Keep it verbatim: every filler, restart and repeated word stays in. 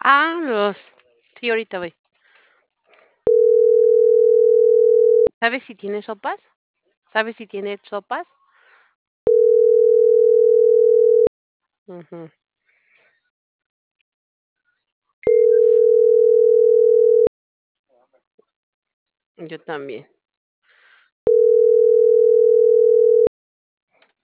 Ah, los sí, ahorita voy. ¿Sabes si tiene sopas? ¿Sabes si tiene sopas? Ujú. Yo también.